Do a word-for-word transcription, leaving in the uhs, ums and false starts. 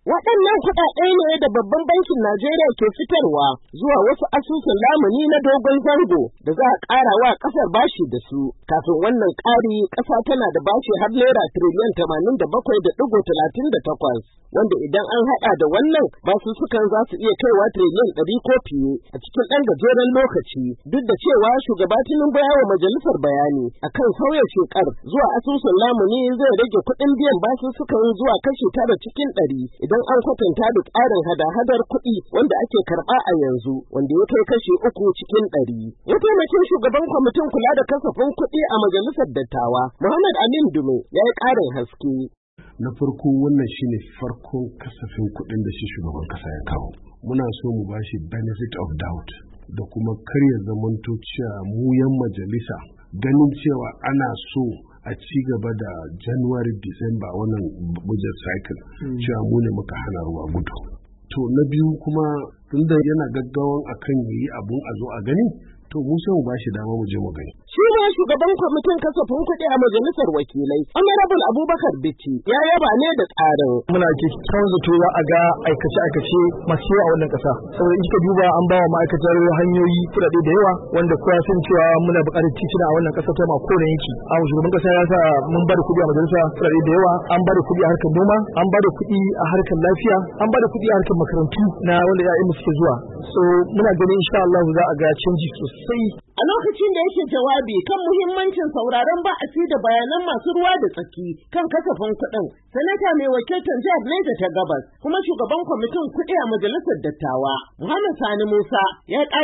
Waɗannan kuɗaɗe ne da babban bankin Najeriya ke fitarwa zuwa wasu asusun lamuni na dogon zango da za a ƙara wa ƙasar bashi da su. Kafin wannan ƙari, ƙasa tana da bashi har naira tiriliyan tamanin da bakwai da ɗigo talatin da takwas, wanda idan an haɗa da wannan basussukan za su iya kaiwa tiriliyan ɗari ko fiye a cikin ɗan gajeren lokaci, duk da cewa shugaba Tinubu ya wa majalisar bayani akan sauya shekar zuwa asusun lamuni zai rage kuɗin biyan basussukan zuwa kashi tara cikin ɗari idan an kwatanta da tsarin hada-hadar kuɗi wanda ake karɓa a yanzu, wanda ya kai kashi uku cikin ɗari. Mataimakin shugaban kwamitin kula da kasafin kuɗi a majalisar dattawa, Muhammad Amin Dume, ya yi ƙarin haske. Na farko, wannan shine farkon kasafin kuɗin da shi shugaban ƙasa ya kawo. Muna so mu bashi benefit of doubt da kuma karya zamanto cewa mu yan majalisa ganin cewa ana so a ci gaba da January December wannan budget cycle cewa mu ne muka hana ruwa gudu. To na biyu kuma tunda yana gaggawan akan yi abun a zo a gani, to mu sai mu bashi dama mu je mu gani. Shi ne shugaban kwamitin kasafin kuɗi a majalisar wakilai, Honorable Abubakar Bichi, ya yaba ne da tsarin. Muna kyakkyawan zato za a ga aikace-aikace masu yawa a wannan ƙasa. Saboda in kika duba an ba wa ma'aikatar hanyoyi kuɗaɗe da yawa wanda kowa san cewa muna buƙatar titina a wannan ƙasa ta ma kowane yanki. A shugaban ƙasa ya sa mun ba da kuɗi a majalisa kuɗaɗe da yawa, an ba da kuɗi a harkar noma, an ba da kuɗi a harkar lafiya, an ba da kuɗi a harkar makarantu na wanda ya'yan suke zuwa. So muna ganin insha Allah za a ga canji sosai. A lokacin da yake jawabi kan muhimmancin sauraron ba'asi da bayanan masu ruwa da tsaki kan kasafin kuɗin, sanata mai wakiltar jihar Niger ta Gabas kuma shugaban kwamitin kuɗi a majalisar dattawa, Muhammad Sani Musa, ya